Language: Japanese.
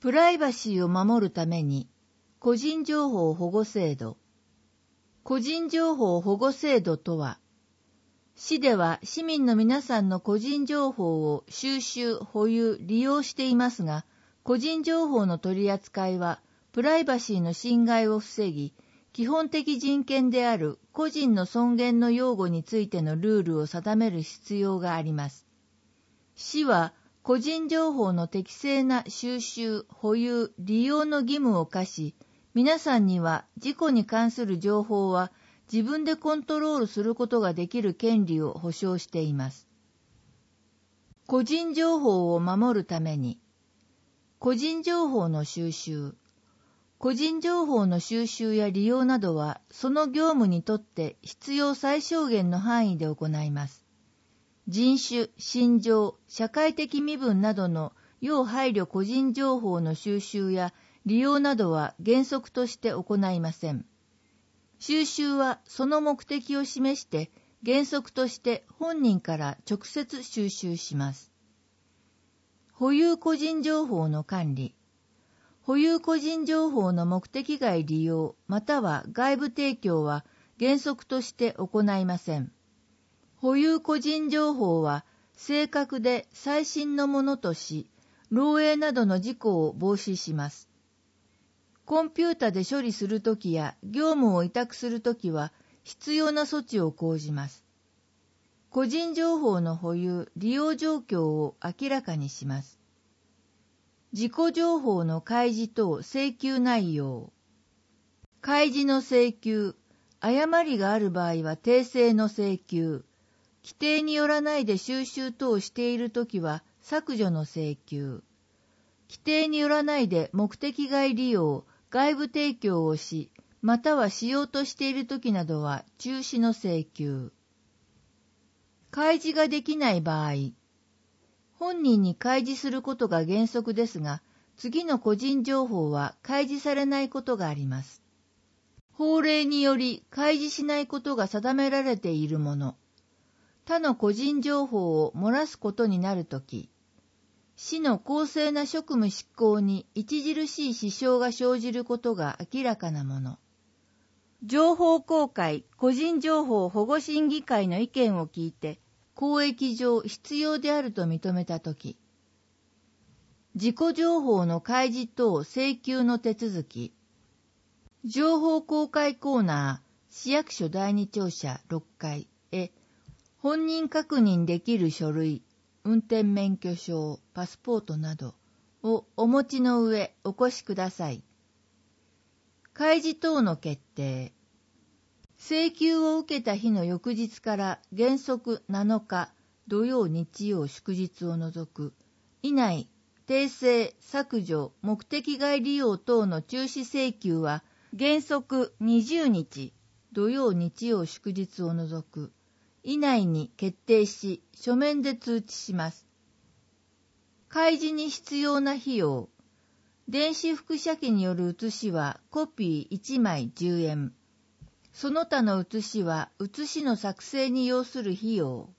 プライバシーを守るために、個人情報保護制度。個人情報保護制度とは、市では市民の皆さんの個人情報を収集、保有、利用していますが、個人情報の取り扱いは、プライバシーの侵害を防ぎ、基本的人権である個人の尊厳の擁護についてのルールを定める必要があります。市は、個人情報の適正な収集、保有、利用の義務を課し、皆さんには事故に関する情報は自分でコントロールすることができる権利を保障しています。個人情報を守るために、個人情報の収集。個人情報の収集や利用などは、その業務にとって必要最小限の範囲で行います。人種、信条、社会的身分などの要配慮個人情報の収集や利用などは原則として行いません。収集はその目的を示して原則として本人から直接収集します。保有個人情報の管理。保有個人情報の目的外利用または外部提供は原則として行いません。保有個人情報は正確で最新のものとし、漏洩などの事故を防止します。コンピュータで処理するときや業務を委託するときは必要な措置を講じます。個人情報の保有・利用状況を明らかにします。自己情報の開示等請求内容。開示の請求、誤りがある場合は訂正の請求、規定によらないで収集等しているときは削除の請求、規定によらないで目的外利用、外部提供をし、またはしようとしているときなどは中止の請求。開示ができない場合、本人に開示することが原則ですが、次の個人情報は開示されないことがあります。法令により開示しないことが定められているもの、他の個人情報を漏らすことになるとき、市の公正な職務執行に著しい支障が生じることが明らかなもの。情報公開個人情報保護審議会の意見を聞いて、公益上必要であると認めたとき、自己情報の開示等請求の手続き、情報公開コーナー、市役所第二庁舎6階へ、本人確認できる書類、運転免許証、パスポートなどをお持ちの上お越しください。開示等の決定。請求を受けた日の翌日から原則7日、土曜日曜祝日を除く、以内、訂正、削除、目的外利用等の中止請求は原則20日、土曜日曜祝日を除く、以内に決定し、書面で通知します。開示に必要な費用。電子複写機による写しはコピー1枚10円。その他の写しは写しの作成に要する費用。